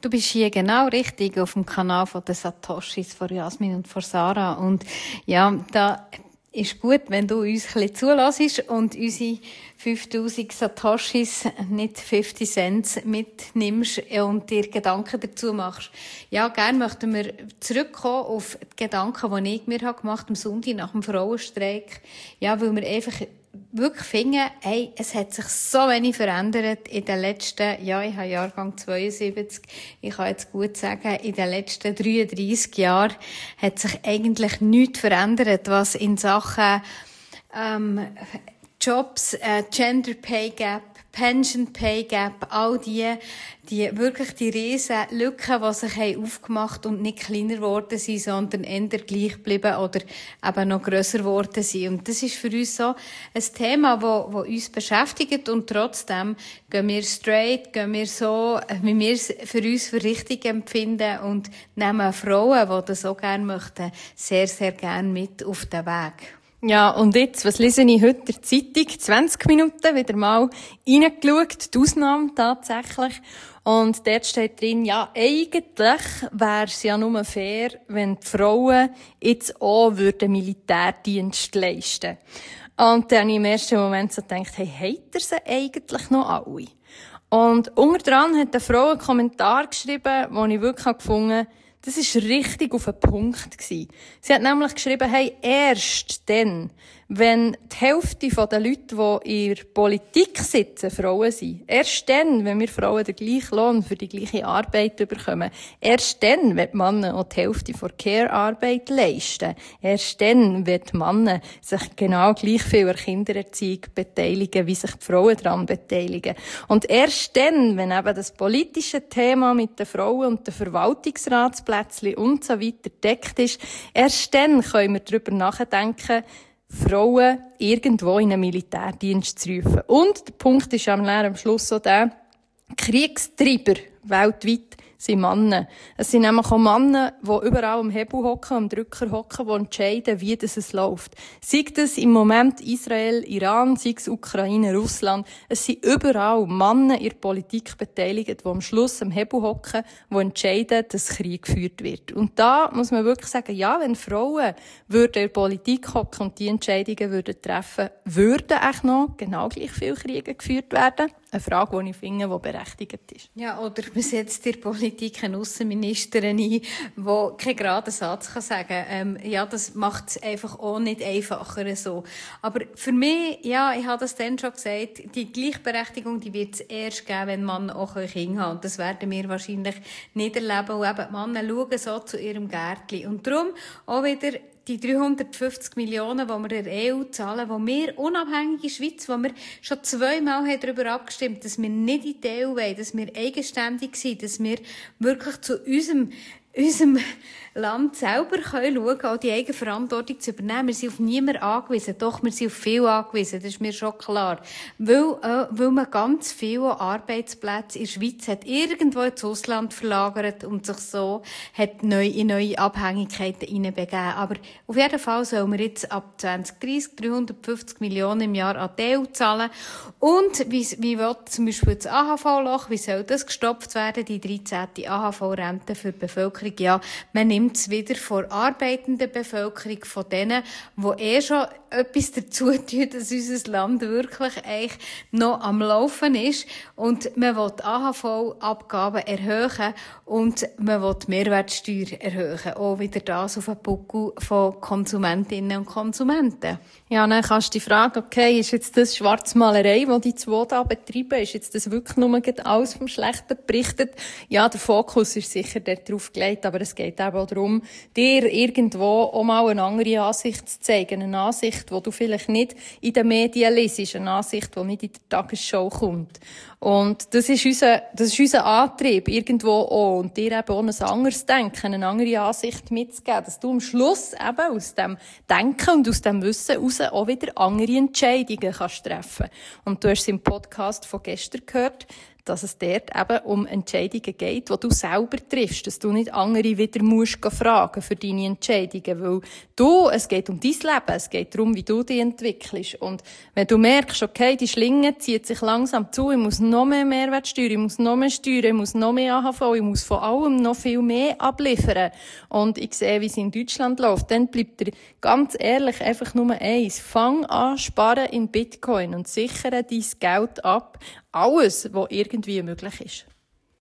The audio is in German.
Du bist hier genau richtig auf dem Kanal von den Satoshis, von Jasmin und von Sarah. Und ja, da ist gut, wenn du uns ein bisschen zulässt und unsere 5000 Satoshis, nicht 50 Cent, mitnimmst und dir Gedanken dazu machst. Ja, gerne möchten wir zurückkommen auf die Gedanken, die ich mir gemacht habe am Sonntag nach dem Frauenstreik. Ja, weil wir einfach wirklich finden, hey, es hat sich so wenig verändert in den letzten, ja, ich habe Jahrgang 72, ich kann jetzt gut sagen, in den letzten 33 Jahren hat sich eigentlich nichts verändert, was in Sachen Jobs, Gender Pay Gap, Pension Pay Gap, all die wirklich die riesen Lücken, die sich haben aufgemacht und nicht kleiner geworden sind, sondern eher gleich geblieben oder eben noch grösser geworden sind. Und das ist für uns so ein Thema, das uns beschäftigt und trotzdem gehen wir straight, gehen wir so, wie wir es für uns für richtig empfinden und nehmen Frauen, die das so gerne möchten, sehr, sehr gerne mit auf den Weg. Ja, und jetzt, was lese ich heute in der Zeitung? 20 Minuten wieder mal reingeschaut, die Ausnahme tatsächlich. Und dort steht drin, ja, eigentlich wäre es ja nur fair, wenn die Frauen jetzt auch Militärdienst leisten würden. Und dann habe ich im ersten Moment so gedacht, hey, habt ihr sie eigentlich noch alle? Und unterdran hat eine Frau einen Kommentar geschrieben, wo ich wirklich gefunden habe, das ist richtig auf den Punkt gewesen. Sie hat nämlich geschrieben, hey, erst dann, wenn die Hälfte der Leute, die in der Politik sitzen, Frauen sind, erst dann, wenn wir Frauen den gleichen Lohn für die gleiche Arbeit bekommen, erst dann, wenn die Männer auch die Hälfte der Care-Arbeit leisten, erst dann, wenn die Männer sich genau gleich viel an Kindererziehung beteiligen, wie sich die Frauen daran beteiligen. Und erst dann, wenn eben das politische Thema mit den Frauen und den Verwaltungsratsplätzchen und so weiter deckt ist, erst dann können wir darüber nachdenken, Frauen irgendwo in einen Militärdienst zu rufen. Und der Punkt ist am Schluss so der, Kriegstreiber weltweit sind Männer. Es sind nämlich auch Männer, die überall am Hebel hocken, am Drücker hocken, die entscheiden, wie es läuft. Sei das im Moment Israel, Iran, sei es Ukraine, Russland. Es sind überall Männer in der Politik beteiligt, die am Schluss am Hebel hocken, die entscheiden, dass Krieg geführt wird. Und da muss man wirklich sagen, ja, wenn Frauen in der Politik hocken und die Entscheidungen würden treffen, würden auch noch genau gleich viele Kriege geführt werden. Eine Frage, die ich finde, die berechtigt ist. Ja, oder man setzt in der Politik eine Aussenministerin ein, die keinen geraden Satz sagen kann. Ja, das macht es einfach auch nicht einfacher so. Aber für mich, ja, ich habe das dann schon gesagt, die Gleichberechtigung, die wird es erst geben, wenn Männer auch Kinder haben. Und das werden wir wahrscheinlich nicht erleben. Und eben, die Männer schauen so zu ihrem Gärtchen. Und darum auch wieder die 350 Millionen, die wir der EU zahlen, wo wir unabhängige Schweiz, wo wir schon 2-mal darüber abgestimmt haben, dass wir nicht in die EU wollen, dass wir eigenständig sind, dass wir wirklich zu unserem Land selber schauen können, auch die Eigenverantwortung zu übernehmen. Wir sind auf niemanden angewiesen. Doch, wir sind auf viel angewiesen. Das ist mir schon klar. Weil man ganz viele Arbeitsplätze in der Schweiz hat irgendwo ins Ausland verlagert und sich so hat in neue Abhängigkeiten hineinbegeben. Aber auf jeden Fall sollen wir jetzt ab 2030 350 Millionen im Jahr an die EU zahlen. Und wie will zum Beispiel das AHV-Loch, wie soll das gestopft werden, die 13. AHV-Rente für die Bevölkerung? Ja, man nimmt es wieder von der arbeitenden Bevölkerung, von denen, die schon etwas dazu tun, dass unser Land wirklich eigentlich noch am Laufen ist. Und man will die AHV-Abgaben erhöhen und man will die Mehrwertsteuer erhöhen. Auch wieder das auf den Buckel von Konsumentinnen und Konsumenten. Ja, dann kannst du die Frage, okay, ist jetzt das Schwarzmalerei, die die zwei da betreiben, ist jetzt das wirklich nur alles vom Schlechten berichtet? Ja, der Fokus ist sicher darauf gelegt, aber es geht eben auch darum, dir irgendwo auch mal eine andere Ansicht zu zeigen. Eine Ansicht, die du vielleicht nicht in den Medien liest, eine Ansicht, die nicht in der Tagesschau kommt. Und das ist unser Antrieb, irgendwo auch. Und dir eben auch ein anderes Denken, eine andere Ansicht mitzugeben, dass du am Schluss eben aus dem Denken und aus dem Wissen heraus auch wieder andere Entscheidungen kannst treffen. Und du hast es im Podcast von gestern gehört, dass es dort eben um Entscheidungen geht, die du selber triffst, dass du nicht andere wieder musst fragen für deine Entscheidungen, weil es geht um dein Leben, es geht darum, wie du dich entwickelst. Und wenn du merkst, okay, die Schlinge zieht sich langsam zu, ich muss noch mehr Mehrwertsteuer, ich muss noch mehr Steuern, ich muss noch mehr AHV, ich muss vor allem noch viel mehr abliefern und ich sehe, wie es in Deutschland läuft, dann bleibt dir ganz ehrlich einfach nur eins. Fang an, sparen in Bitcoin und sichere dein Geld ab. Alles, was irgendwie möglich ist.